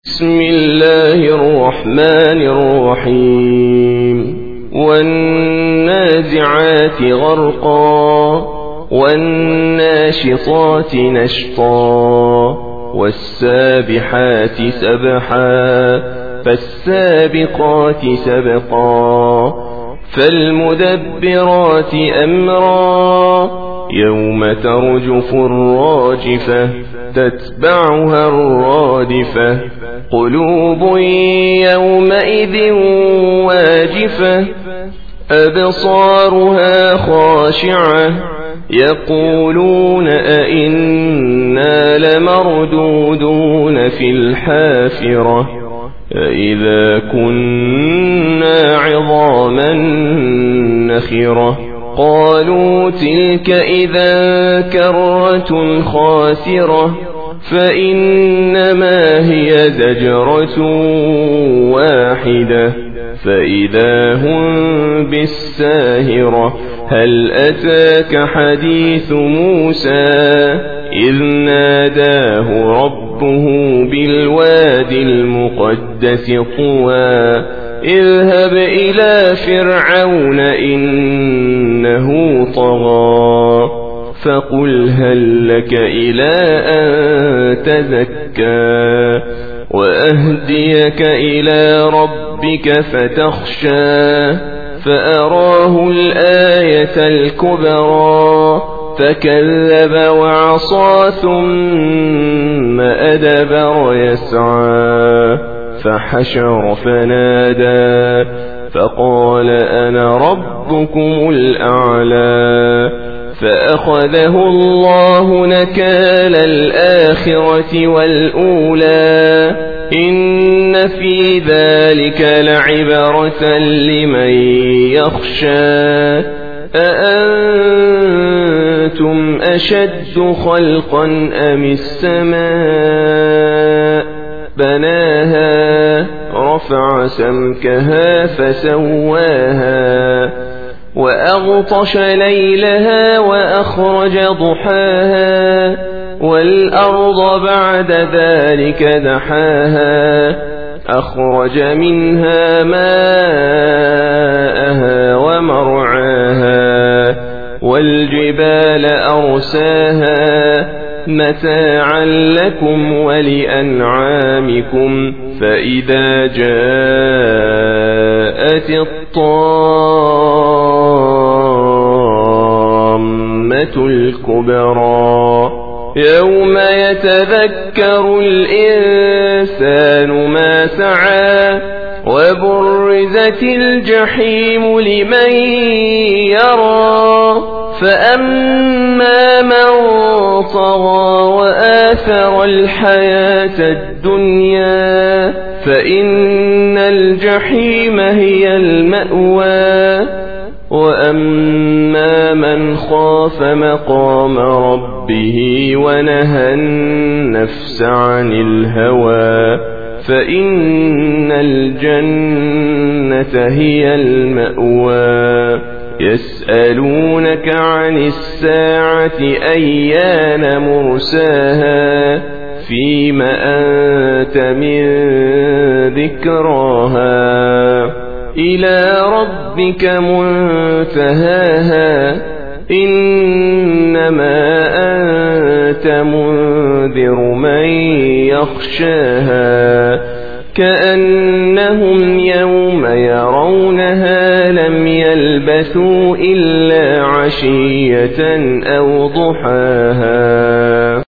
بسم الله الرحمن الرحيم والنازعات غرقا والناشطات نشطا والسابحات سبحا فالسابقات سبقا فالمدبرات أمرا يوم ترجف الراجفة تتبعها الرادفة قلوب يومئذ واجفة أبصارها خاشعة يقولون أئنا لمردودون في الحافرة أئذا كنا عظاما نخرة قالوا تلك إذا كرة خاسرة فإنما هي زجرة واحدة فإذا هم بالساهرة هل أتاك حديث موسى إذ ناداه ربه بالوادي المقدس طوى اذهب إلى فرعون إنه طغى فقل هل لك إلى أن تزكى وأهديك إلى ربك فتخشى فأراه الآية الكبرى فكذب وعصى ثم أدبر يسعى فحشر فنادى فقال أنا ربكم الأعلى فأخذه الله نكال الآخرة والأولى إن في ذلك لعبرة لمن يخشى أأنتم أشد خلقا أم السماء بناها رفع سمكها فسواها وأغطش ليلها وأخرج ضحاها والأرض بعد ذلك دحاها أخرج منها ماءها ومرعاها والجبال أرساها متاعا لكم ولأنعامكم فإذا جاءت الطامة الكبرى يوم يتذكر الإنسان ما سعى وبرزت الجحيم لمن يرى فأما من طغى وآثر الحياة الدنيا فإن الجحيم هي المأوى وأما من خاف مقام ربه ونهى النفس عن الهوى فإن الجنة هي المأوى يسألونك عن الساعة أيان مرساها فيم أنت من ذكراها إلى ربك منتهاها إنما أنت منذر من يخشاها كأنهم يوم يرونها لم يلبثوا إلا عشية أو ضحاها.